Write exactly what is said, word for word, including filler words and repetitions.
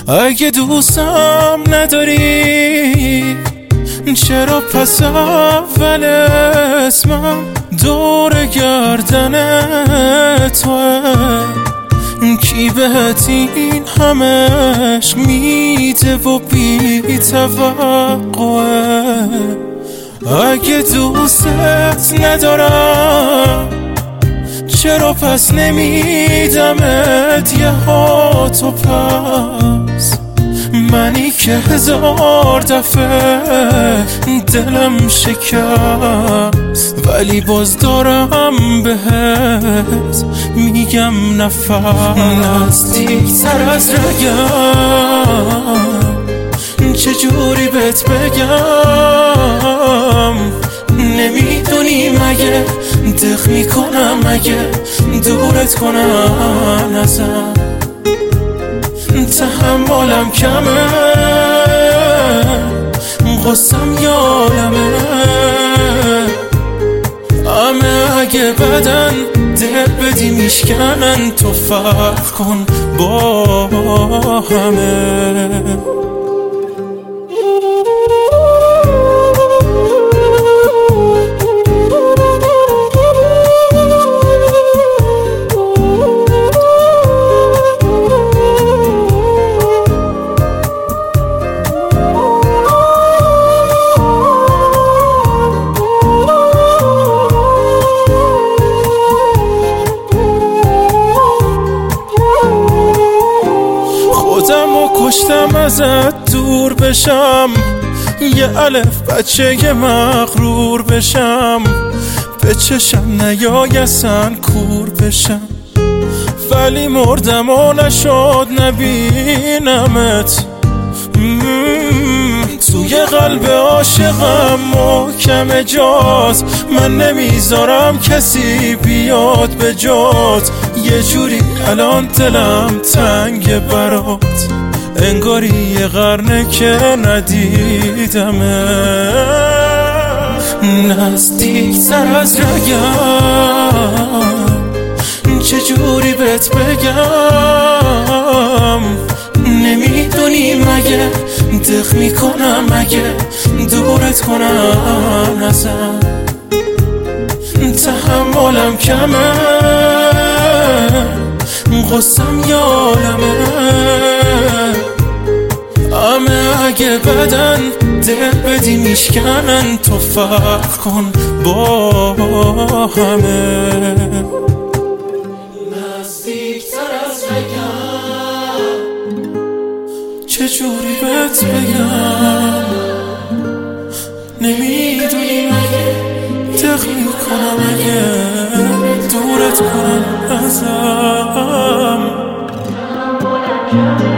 اگه دوستم نداری چرا پس اول اسمم دور گردن توه؟ کی بهت این همه عشق میده و بی توقعه؟ اگه دوستت ندارم چرا پس نمیدمت یه هاتو پس؟ منی که هزار دفعه دلم شکست ولی باز دارم بهت میگم نفس. نزدیکتر از رگم چجوری بهت بگم؟ نمیدونی مگه دق میکنم اگه دورت کنم ازم؟ تحملم کمه غصم یادمه همه اگه بدن دل بدی میشکنن تو فرق کن با همه. کشتم ازت دور بشم یه الف بچه یه مغرور بشم به چشم نیای اصلا کور بشم ولی مردم و نشد نبینمت. توی قلب عاشقم محکم جات من نمیذارم کسی بیاد به جات. یه جوری الان دلم تنگ برات انگاری یه قرنه که ندیدمه. نزدیکتر از رگم چجوری بهت بگم؟ نمیدونی مگه دق میکنم اگه دورت کنم ازم؟ تحملم کمه غصم یادمه همه اگه بدن دل بدی میشکنن تو فرق کن با همه. نزدیکتر از رگم چجوری بهت بگم؟ نمیدونی مگه دق میکنم اگه دورت کنم ازم؟